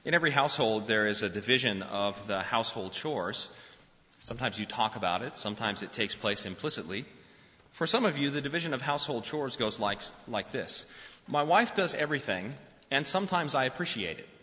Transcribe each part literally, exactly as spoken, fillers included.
In every household, there is a division of the household chores. Sometimes you talk about it. Sometimes it takes place implicitly. For some of you, the division of household chores goes like, like this. My wife does everything, and sometimes I appreciate it.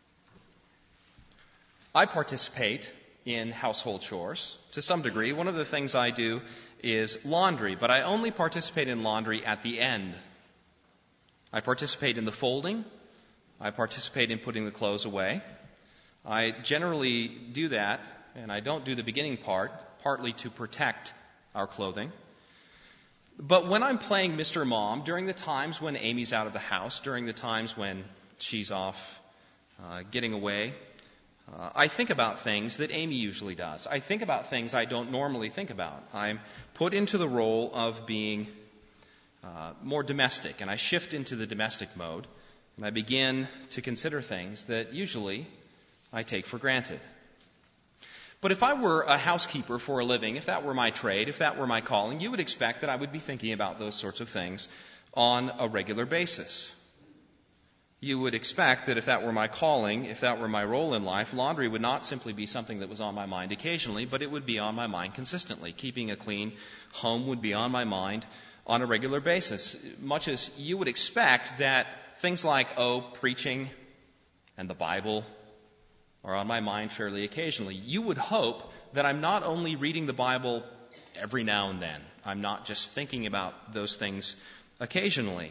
I participate in household chores to some degree. One of the things I do is laundry, but I only participate in laundry at the end. I participate in the folding. I participate in putting the clothes away. I generally do that, and I don't do the beginning part, partly to protect our clothing. But when I'm playing Mister Mom, during the times when Amy's out of the house, during the times when she's off uh, getting away, uh, I think about things that Amy usually does. I think about things I don't normally think about. I'm put into the role of being uh, more domestic, and I shift into the domestic mode. And I begin to consider things that usually I take for granted. But if I were a housekeeper for a living, if that were my trade, if that were my calling, you would expect that I would be thinking about those sorts of things on a regular basis. You would expect that if that were my calling, if that were my role in life, laundry would not simply be something that was on my mind occasionally, but it would be on my mind consistently. Keeping a clean home would be on my mind on a regular basis, much as you would expect that things like, oh, preaching and the Bible are on my mind fairly occasionally. You would hope that I'm not only reading the Bible every now and then. I'm not just thinking about those things occasionally.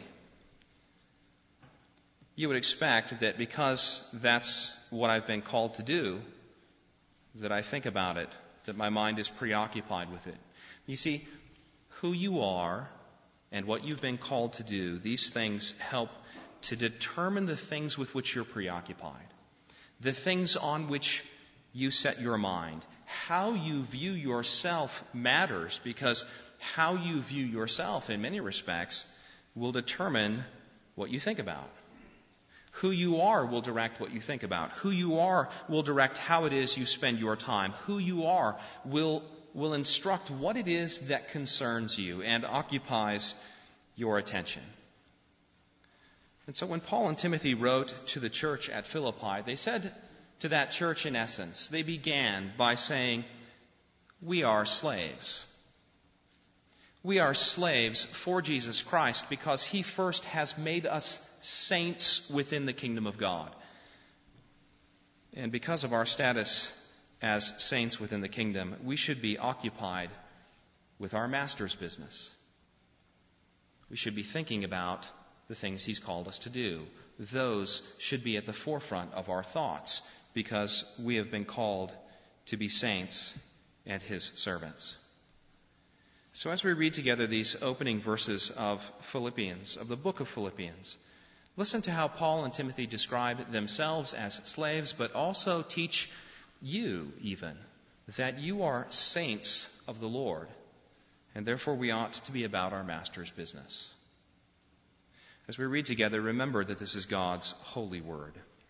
You would expect that because that's what I've been called to do, that I think about it, that my mind is preoccupied with it. You see, who you are and what you've been called to do, these things help to determine the things with which you're preoccupied, the things on which you set your mind. How you view yourself matters, because how you view yourself in many respects will determine what you think about. Who you are will direct what you think about. Who you are will direct how it is you spend your time. Who you are will, will instruct what it is that concerns you and occupies your attention. And so when Paul and Timothy wrote to the church at Philippi, they said to that church in essence, they began by saying, we are slaves. We are slaves for Jesus Christ because he first has made us saints within the kingdom of God. And because of our status as saints within the kingdom, we should be occupied with our master's business. We should be thinking about the things he's called us to do. Those should be at the forefront of our thoughts, because we have been called to be saints and his servants. So as we read together these opening verses of Philippians, of the book of Philippians, listen to how Paul and Timothy describe themselves as slaves, but also teach you even that you are saints of the Lord, and therefore we ought to be about our master's business. As we read together, remember that this is God's holy word.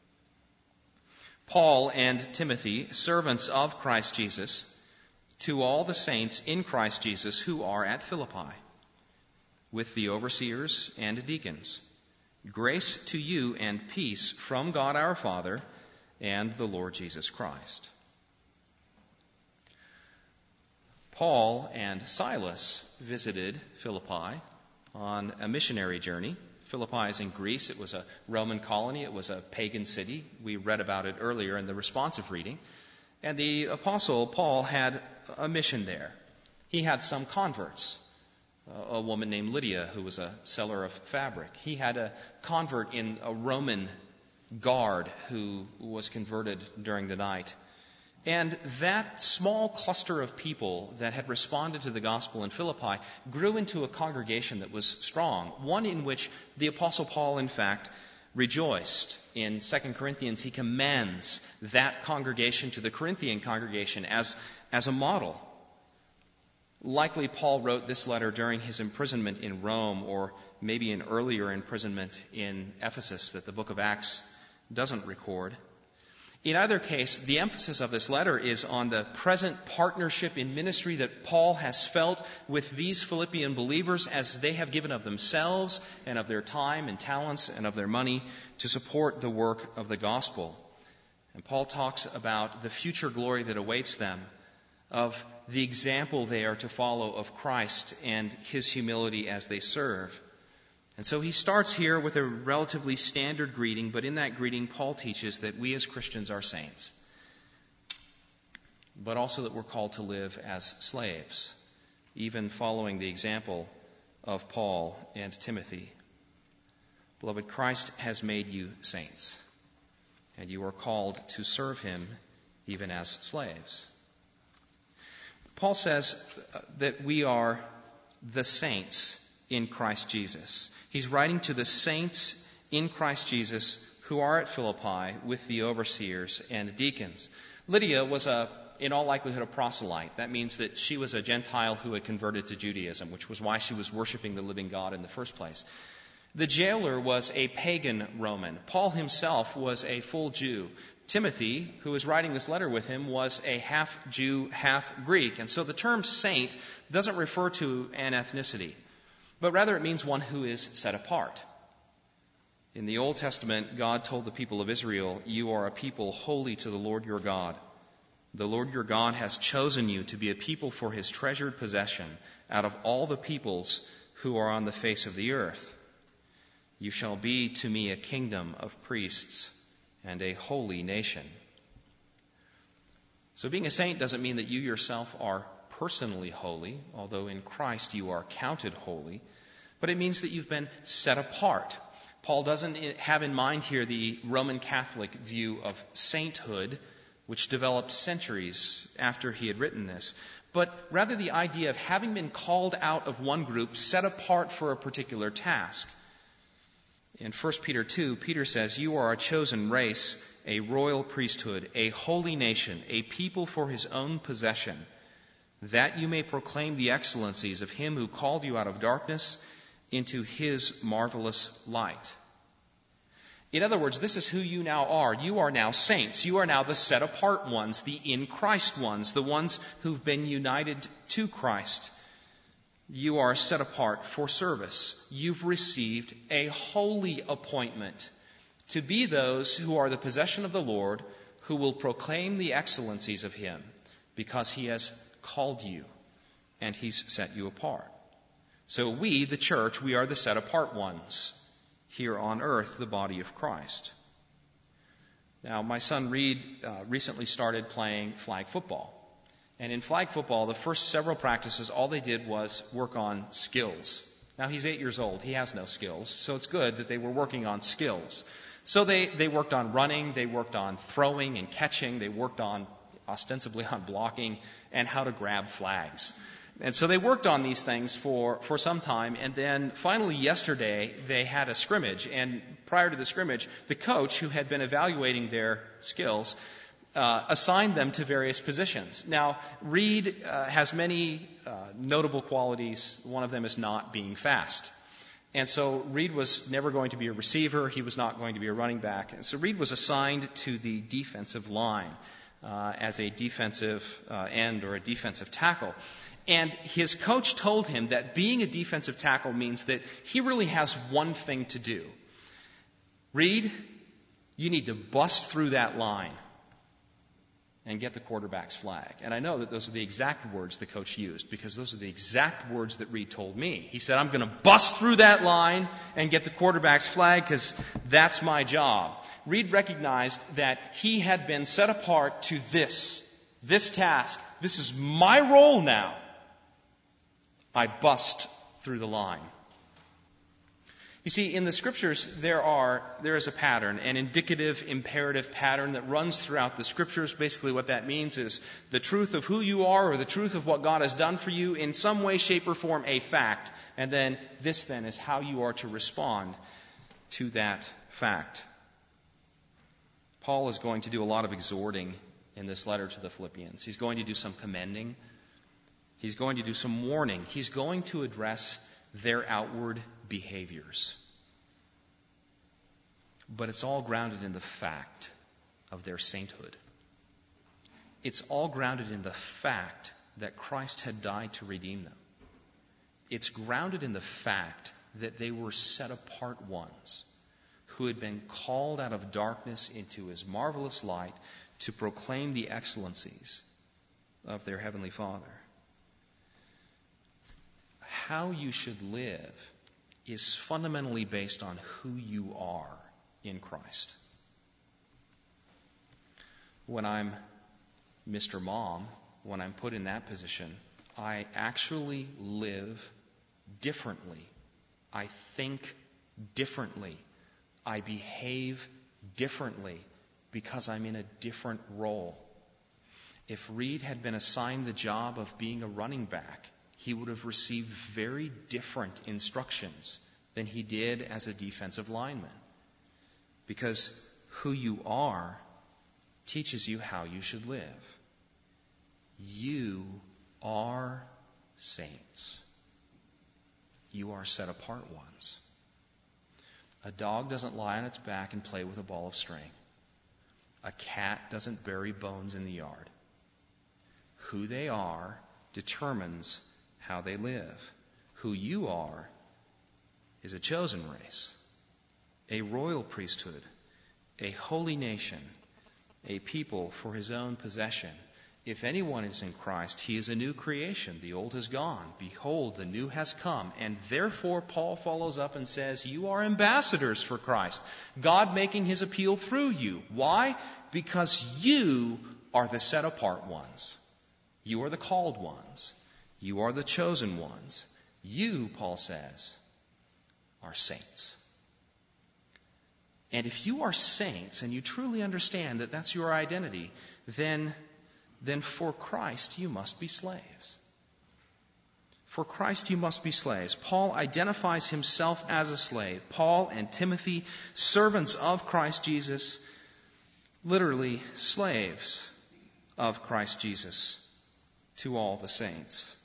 Paul and Timothy, servants of Christ Jesus, to all the saints in Christ Jesus who are at Philippi, with the overseers and deacons, grace to you and peace from God our Father and the Lord Jesus Christ. Paul and Silas visited Philippi on a missionary journey. Philippi is in Greece. It was a Roman colony. It was a pagan city. We read about it earlier in the responsive reading. And the Apostle Paul had a mission there. He had some converts. A woman named Lydia, who was a seller of fabric. He had a convert in a Roman guard who was converted during the night. And that small cluster of people that had responded to the gospel in Philippi grew into a congregation that was strong, one in which the Apostle Paul, in fact, rejoiced. In Second Corinthians, he commends that congregation to the Corinthian congregation as, as a model. Likely Paul wrote this letter during his imprisonment in Rome, or maybe an earlier imprisonment in Ephesus that the book of Acts doesn't record. In either case, the emphasis of this letter is on the present partnership in ministry that Paul has felt with these Philippian believers as they have given of themselves and of their time and talents and of their money to support the work of the gospel. And Paul talks about the future glory that awaits them, of the example they are to follow of Christ and his humility as they serve. And so he starts here with a relatively standard greeting, but in that greeting, Paul teaches that we as Christians are saints, but also that we're called to live as slaves, even following the example of Paul and Timothy. Beloved, Christ has made you saints, and you are called to serve him even as slaves. Paul says that we are the saints in Christ Jesus. He's writing to the saints in Christ Jesus who are at Philippi with the overseers and deacons. Lydia was a, in all likelihood, a proselyte. That means that she was a Gentile who had converted to Judaism, which was why she was worshiping the living God in the first place. The jailer was a pagan Roman. Paul himself was a full Jew. Timothy, who was writing this letter with him, was a half Jew, half Greek. And so the term saint doesn't refer to an ethnicity, but rather it means one who is set apart. In the Old Testament, God told the people of Israel, "You are a people holy to the Lord your God. The Lord your God has chosen you to be a people for his treasured possession out of all the peoples who are on the face of the earth. You shall be to me a kingdom of priests and a holy nation." So being a saint doesn't mean that you yourself are personally holy, although in Christ you are counted holy, but it means that you've been set apart. Paul doesn't have in mind here the Roman Catholic view of sainthood, which developed centuries after he had written this, but rather the idea of having been called out of one group, set apart for a particular task. In First Peter two, Peter says, "You are a chosen race, a royal priesthood, a holy nation, a people for his own possession, that you may proclaim the excellencies of him who called you out of darkness into his marvelous light." In other words, this is who you now are. You are now saints. You are now the set-apart ones, the in Christ ones, the ones who've been united to Christ. You are set apart for service. You've received a holy appointment to be those who are the possession of the Lord, who will proclaim the excellencies of him because he has called you and he's set you apart. So we, the church, we are the set apart ones here on earth, the body of Christ. Now, my son Reed uh, recently started playing flag football. And in flag football, the first several practices, all they did was work on skills. Now, he's eight years old. He has no skills. So it's good that they were working on skills. So they, they worked on running. They worked on throwing and catching. They worked on, ostensibly on blocking and how to grab flags. And so they worked on these things for, for some time. And then finally yesterday, they had a scrimmage. And prior to the scrimmage, the coach, who had been evaluating their skills, Uh, assigned them to various positions. Now, Reed uh, has many uh, notable qualities. One of them is not being fast. And so Reed was never going to be a receiver. He was not going to be a running back. And so Reed was assigned to the defensive line uh, as a defensive uh, end or a defensive tackle. And his coach told him that being a defensive tackle means that he really has one thing to do. Reed, you need to bust through that line and get the quarterback's flag. And I know that those are the exact words the coach used, because those are the exact words that Reed told me. He said, "I'm going to bust through that line and get the quarterback's flag because that's my job." Reed recognized that he had been set apart to this, this task. This is my role now. I bust through the line. You see, in the Scriptures, there are there is a pattern, an indicative, imperative pattern that runs throughout the Scriptures. Basically what that means is the truth of who you are, or the truth of what God has done for you, in some way, shape, or form, a fact. And then this then is how you are to respond to that fact. Paul is going to do a lot of exhorting in this letter to the Philippians. He's going to do some commending. He's going to do some warning. He's going to address their outward behaviors. But it's all grounded in the fact of their sainthood. It's all grounded in the fact that Christ had died to redeem them. It's grounded in the fact that they were set apart ones who had been called out of darkness into his marvelous light to proclaim the excellencies of their heavenly Father. How you should live is fundamentally based on who you are in Christ. When I'm Mister Mom, when I'm put in that position, I actually live differently. I think differently. I behave differently because I'm in a different role. If Reed had been assigned the job of being a running back, he would have received very different instructions than he did as a defensive lineman. Because who you are teaches you how you should live. You are saints. You are set apart ones. A dog doesn't lie on its back and play with a ball of string. A cat doesn't bury bones in the yard. Who they are determines how they live. Who you are is a chosen race, a royal priesthood, a holy nation, a people for his own possession. If anyone is in Christ, he is a new creation. The old has gone. Behold, the new has come. And therefore, Paul follows up and says, you are ambassadors for Christ. God making his appeal through you. Why? Because you are the set apart ones. You are the called ones. You are the chosen ones. You, Paul says, are saints. And if you are saints and you truly understand that that's your identity, then then for Christ you must be slaves. For Christ you must be slaves. Paul identifies himself as a slave. Paul and Timothy, servants of Christ Jesus, literally slaves of Christ Jesus to all the saints.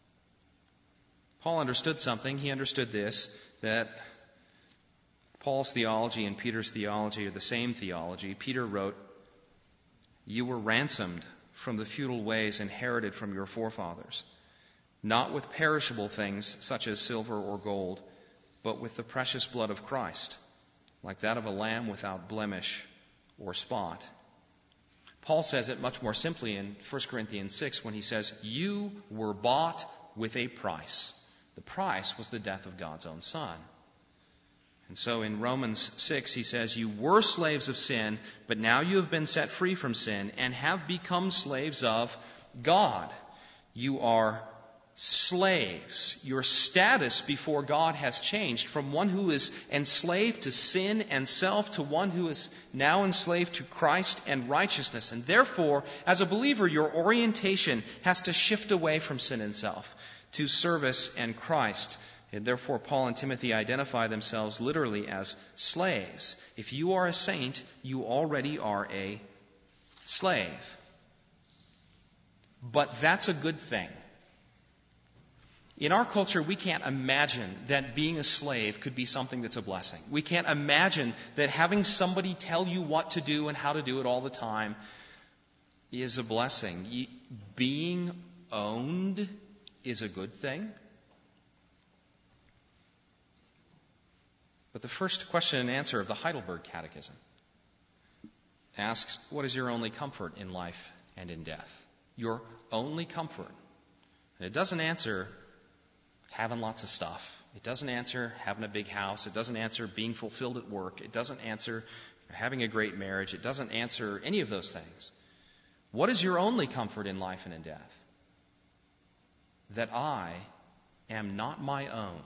Paul understood something. He understood this, that Paul's theology and Peter's theology are the same theology. Peter wrote, you were ransomed from the futile ways inherited from your forefathers, not with perishable things such as silver or gold, but with the precious blood of Christ, like that of a lamb without blemish or spot. Paul says it much more simply in First Corinthians six when he says, you were bought with a price. The price was the death of God's own Son. And so in Romans six, he says, you were slaves of sin, but now you have been set free from sin and have become slaves of God. You are slaves. Your status before God has changed from one who is enslaved to sin and self to one who is now enslaved to Christ and righteousness. And therefore, as a believer, your orientation has to shift away from sin and self to service and Christ. And therefore, Paul and Timothy identify themselves literally as slaves. If you are a saint, you already are a slave. But that's a good thing. In our culture, we can't imagine that being a slave could be something that's a blessing. We can't imagine that having somebody tell you what to do and how to do it all the time is a blessing. Being owned is a good thing. But the first question and answer of the Heidelberg Catechism asks, what is your only comfort in life and in death? Your only comfort. And it doesn't answer having lots of stuff. It doesn't answer having a big house. It doesn't answer being fulfilled at work. It doesn't answer having a great marriage. It doesn't answer any of those things. What is your only comfort in life and in death? That I am not my own,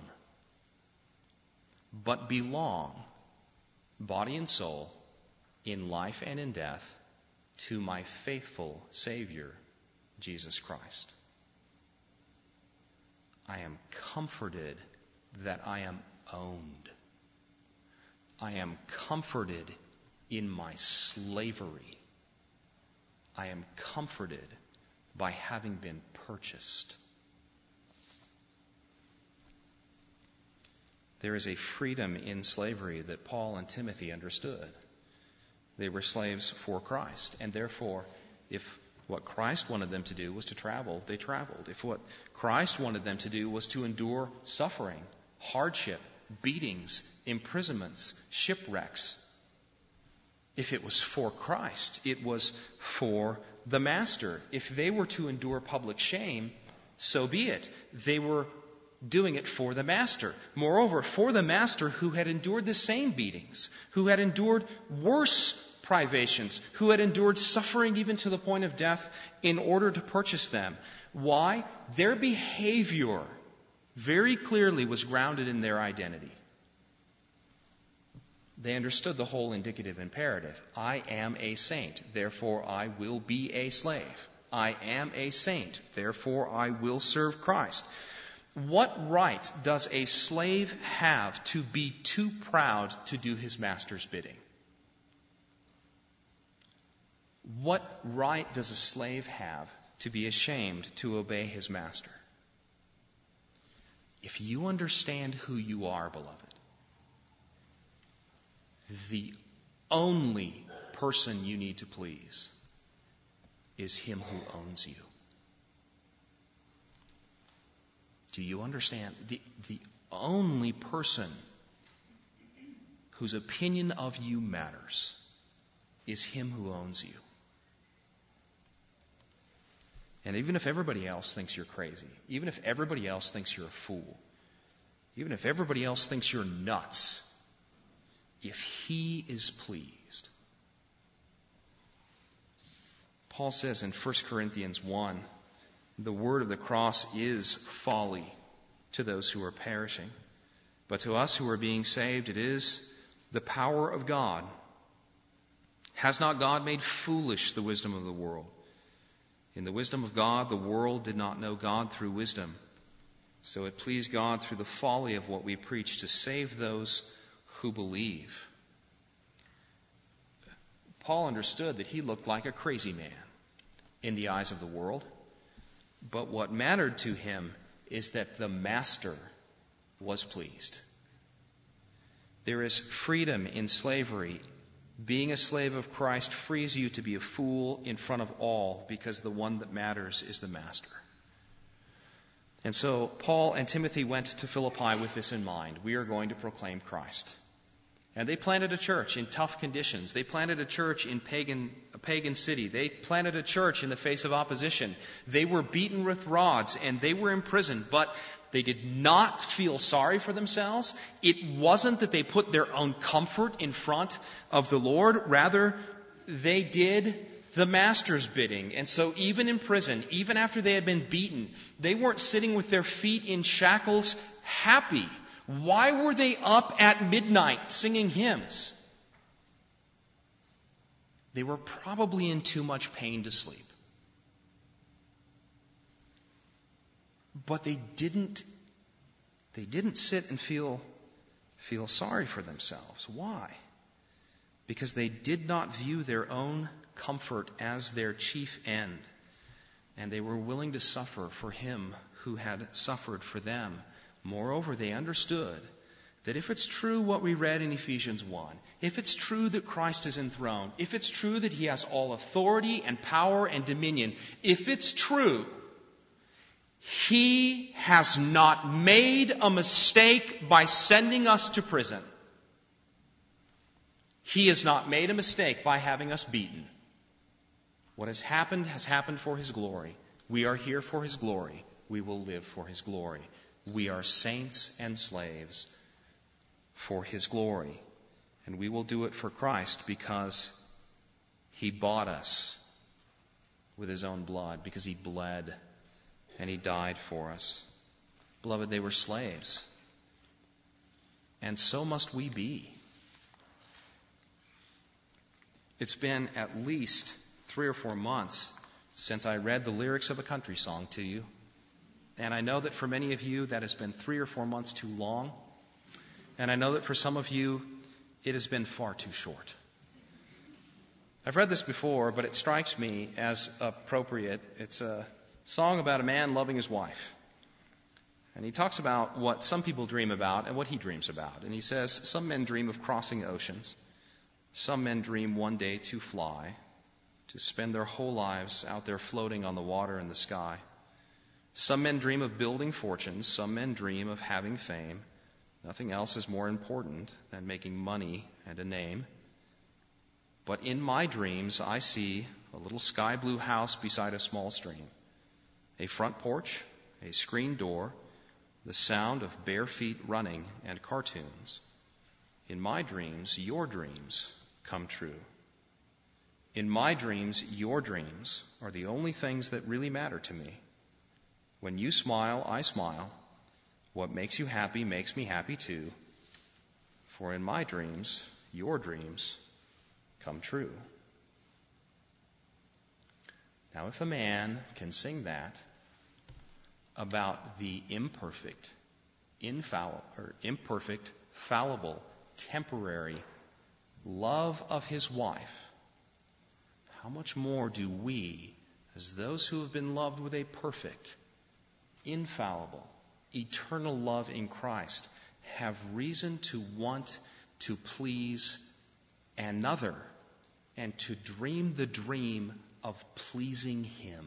but belong, body and soul, in life and in death, to my faithful Savior, Jesus Christ. I am comforted that I am owned. I am comforted in my slavery. I am comforted by having been purchased. There is a freedom in slavery that Paul and Timothy understood. They were slaves for Christ, and therefore, if what Christ wanted them to do was to travel, they traveled. If what Christ wanted them to do was to endure suffering, hardship, beatings, imprisonments, shipwrecks. If it was for Christ, it was for the Master. If they were to endure public shame, so be it. They were doing it for the Master. Moreover, for the Master who had endured the same beatings, who had endured worse privations, who had endured suffering even to the point of death in order to purchase them. Why? Their behavior very clearly was grounded in their identity. They understood the whole indicative imperative. I am a saint, therefore I will be a slave. I am a saint, therefore I will serve Christ. What right does a slave have to be too proud to do his master's bidding? What right does a slave have to be ashamed to obey his master? If you understand who you are, beloved, the only person you need to please is him who owns you. Do you understand? The, the only person whose opinion of you matters is him who owns you. And even if everybody else thinks you're crazy, even if everybody else thinks you're a fool, even if everybody else thinks you're nuts, if he is pleased. Paul says in First Corinthians one, the word of the cross is folly to those who are perishing, but to us who are being saved it is the power of God. Has not God made foolish the wisdom of the world? In the wisdom of God, the world did not know God through wisdom. So it pleased God through the folly of what we preach to save those who believe. Paul understood that he looked like a crazy man in the eyes of the world. But what mattered to him is that the Master was pleased. There is freedom in slavery. Being a slave of Christ frees you to be a fool in front of all because the one that matters is the Master. And so Paul and Timothy went to Philippi with this in mind. We are going to proclaim Christ. And they planted a church in tough conditions. They planted a church in pagan, a pagan city. They planted a church in the face of opposition. They were beaten with rods and they were imprisoned, but they did not feel sorry for themselves. It wasn't that they put their own comfort in front of the Lord. Rather, they did the Master's bidding. And so even in prison, even after they had been beaten, they weren't sitting with their feet in shackles happy. Why were they up at midnight singing hymns? They were probably in too much pain to sleep. But they didn't, they didn't sit and feel, feel sorry for themselves. Why? Because they did not view their own comfort as their chief end. And they were willing to suffer for him who had suffered for them. Moreover, they understood that if it's true what we read in Ephesians one, if it's true that Christ is enthroned, if it's true that he has all authority and power and dominion, if it's true, he has not made a mistake by sending us to prison. He has not made a mistake by having us beaten. What has happened has happened for his glory. We are here for his glory. We will live for his glory. We are saints and slaves for his glory. And we will do it for Christ because he bought us with his own blood, because he bled and he died for us. Beloved, they were slaves. And so must we be. It's been at least three or four months since I read the lyrics of a country song to you. And I know that for many of you that has been three or four months too long. And I know that for some of you it has been far too short. I've read this before, but it strikes me as appropriate. It's a song about a man loving his wife. And he talks about what some people dream about and what he dreams about. And he says, some men dream of crossing oceans. Some men dream one day to fly, to spend their whole lives out there floating on the water and the sky. Some men dream of building fortunes. Some men dream of having fame. Nothing else is more important than making money and a name. But in my dreams, I see a little sky blue house beside a small stream, a front porch, a screen door, the sound of bare feet running, and cartoons. In my dreams, your dreams come true. In my dreams, your dreams are the only things that really matter to me. When you smile, I smile. What makes you happy makes me happy too. For in my dreams, your dreams come true. Now, if a man can sing that about the imperfect, infallible, or imperfect, fallible, temporary love of his wife, how much more do we, as those who have been loved with a perfect, infallible, eternal love in Christ, have reason to want to please another and to dream the dream of pleasing Him?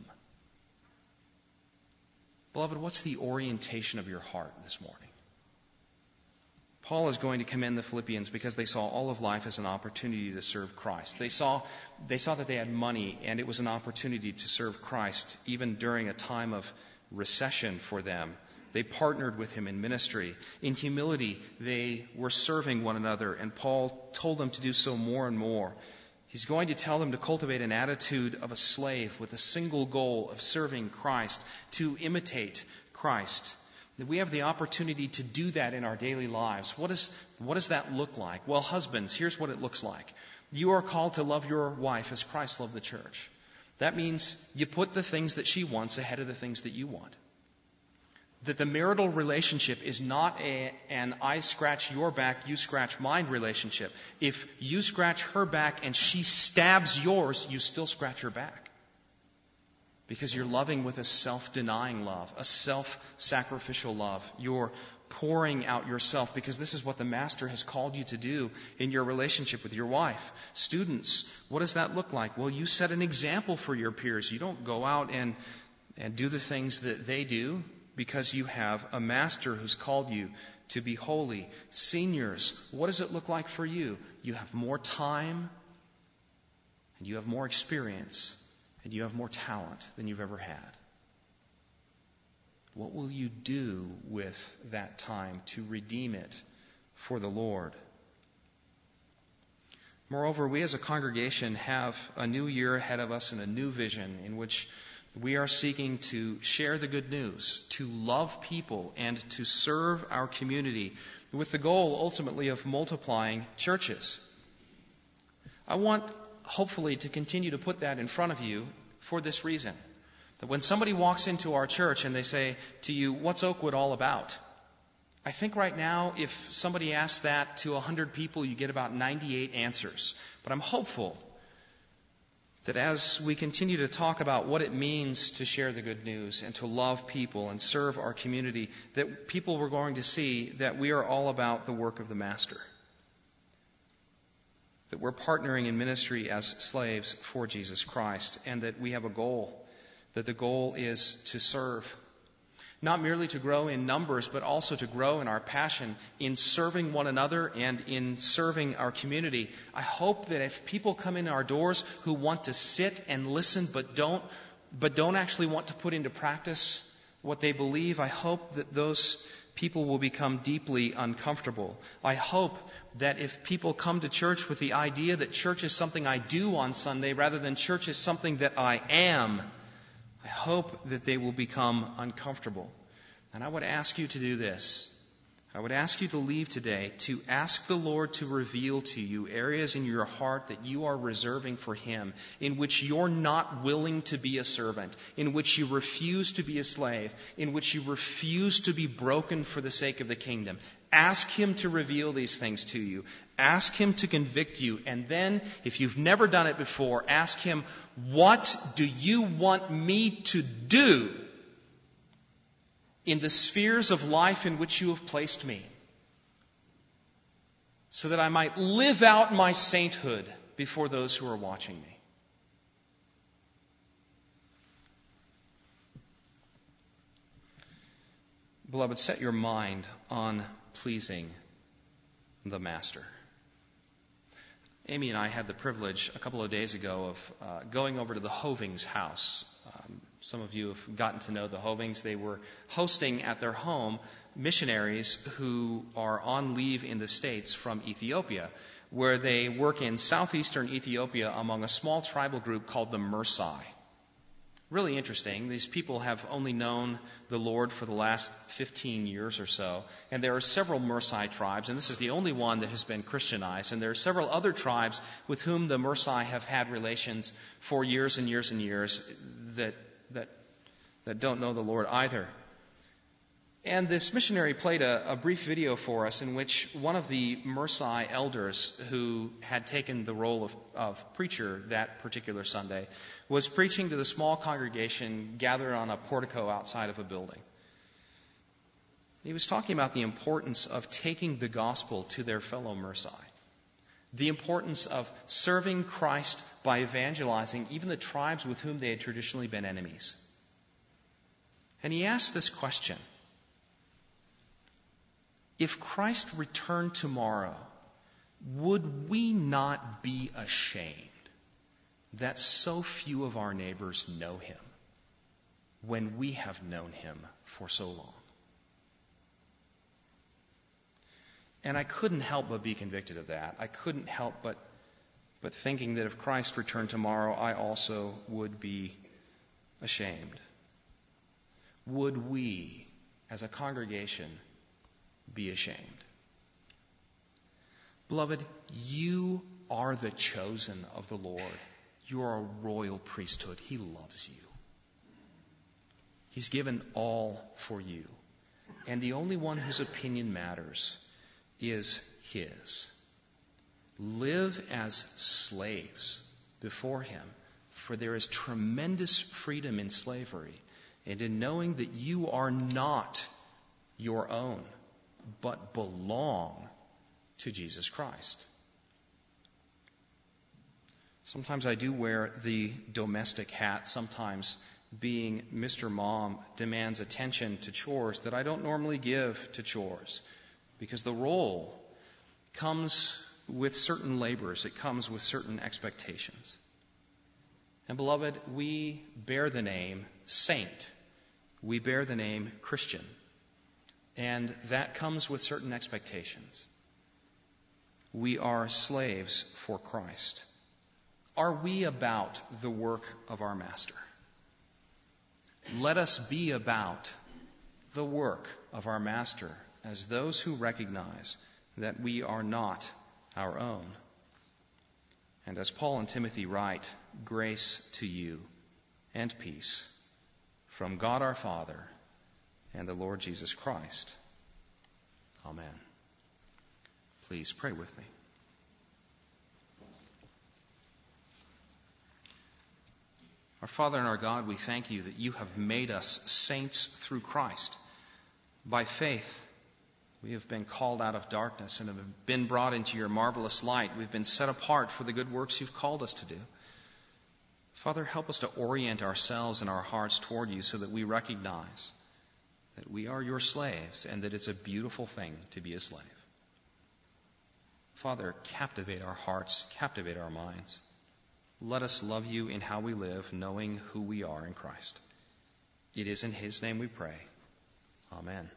Beloved, what's the orientation of your heart this morning? Paul is going to commend the Philippians because they saw all of life as an opportunity to serve Christ. They saw, they saw that they had money, and it was an opportunity to serve Christ even during a time of recession for them. They partnered with him in ministry. In humility, they were serving one another, and Paul told them to do so more and more. He's going to tell them to cultivate an attitude of a slave with a single goal of serving Christ, to imitate Christ. That we have the opportunity to do that in our daily lives. What is, what does that look like? Well, husbands, here's what it looks like. You are called to love your wife as Christ loved the church. That means you put the things that she wants ahead of the things that you want. That the marital relationship is not a, an I scratch your back, you scratch mine relationship. If you scratch her back and she stabs yours, you still scratch her back. Because you're loving with a self-denying love, a self-sacrificial love. You're pouring out yourself because this is what the Master has called you to do in your relationship with your wife. Students, what does that look like? Well, you set an example for your peers. You don't go out and, and do the things that they do because you have a Master who's called you to be holy. Seniors, what does it look like for you? You have more time and you have more experience. And you have more talent than you've ever had. What will you do with that time to redeem it for the Lord? Moreover, we as a congregation have a new year ahead of us and a new vision in which we are seeking to share the good news, to love people, and to serve our community with the goal ultimately of multiplying churches. I want hopefully to continue to put that in front of you for this reason. That when somebody walks into our church and they say to you, what's Oakwood all about? I think right now if somebody asks that to one hundred people, you get about ninety-eight answers. But I'm hopeful that as we continue to talk about what it means to share the good news and to love people and serve our community, that people were going to see that we are all about the work of the Master. That we're partnering in ministry as slaves for Jesus Christ, and that we have a goal, that the goal is to serve. Not merely to grow in numbers, but also to grow in our passion in serving one another and in serving our community. I hope that if people come in our doors who want to sit and listen but don't, but don't actually want to put into practice what they believe, I hope that those people will become deeply uncomfortable. I hope that if people come to church with the idea that church is something I do on Sunday rather than church is something that I am, I hope that they will become uncomfortable. And I would ask you to do this. I would ask you to leave today to ask the Lord to reveal to you areas in your heart that you are reserving for Him, in which you're not willing to be a servant, in which you refuse to be a slave, in which you refuse to be broken for the sake of the kingdom. Ask Him to reveal these things to you. Ask Him to convict you. And then, if you've never done it before, ask Him, what do you want me to do in the spheres of life in which you have placed me, so that I might live out my sainthood before those who are watching me? Beloved, set your mind on pleasing the Master. Amy and I had the privilege a couple of days ago of uh, going over to the Hovings house. Um, some of you have gotten to know the Hovings. They were hosting at their home missionaries who are on leave in the States from Ethiopia, where they work in southeastern Ethiopia among a small tribal group called the Mersai. Really interesting. These people have only known the Lord for the last fifteen years or so. And there are several Mersai tribes, and this is the only one that has been Christianized. And there are several other tribes with whom the Mersai have had relations for years and years and years that that that don't know the Lord either. And this missionary played a, a brief video for us in which one of the Mersai elders who had taken the role of, of preacher that particular Sunday was preaching to the small congregation gathered on a portico outside of a building. He was talking about the importance of taking the gospel to their fellow Mersai, the importance of serving Christ by evangelizing even the tribes with whom they had traditionally been enemies. And he asked this question: if Christ returned tomorrow, would we not be ashamed that so few of our neighbors know him when we have known him for so long? And I couldn't help but be convicted of that. I couldn't help but, but thinking that if Christ returned tomorrow, I also would be ashamed. Would we, as a congregation, be ashamed? Beloved, you are the chosen of the Lord. You are a royal priesthood. He loves you. He's given all for you. And the only one whose opinion matters is his. Live as slaves before him, for there is tremendous freedom in slavery and in knowing that you are not your own, but belong to Jesus Christ. Sometimes I do wear the domestic hat. Sometimes being Mister Mom demands attention to chores that I don't normally give to chores, because the role comes with certain labors. It comes with certain expectations. And beloved, we bear the name saint. We bear the name Christian. And that comes with certain expectations. We are slaves for Christ. Are we about the work of our Master? Let us be about the work of our Master as those who recognize that we are not our own. And as Paul and Timothy write, grace to you and peace from God our Father and the Lord Jesus Christ. Amen. Please pray with me. Our Father and our God, we thank you that you have made us saints through Christ. By faith, we have been called out of darkness and have been brought into your marvelous light. We've been set apart for the good works you've called us to do. Father, help us to orient ourselves and our hearts toward you so that we recognize that we are your slaves and that it's a beautiful thing to be a slave. Father, captivate our hearts, captivate our minds. Let us love you in how we live, knowing who we are in Christ. It is in his name we pray. Amen.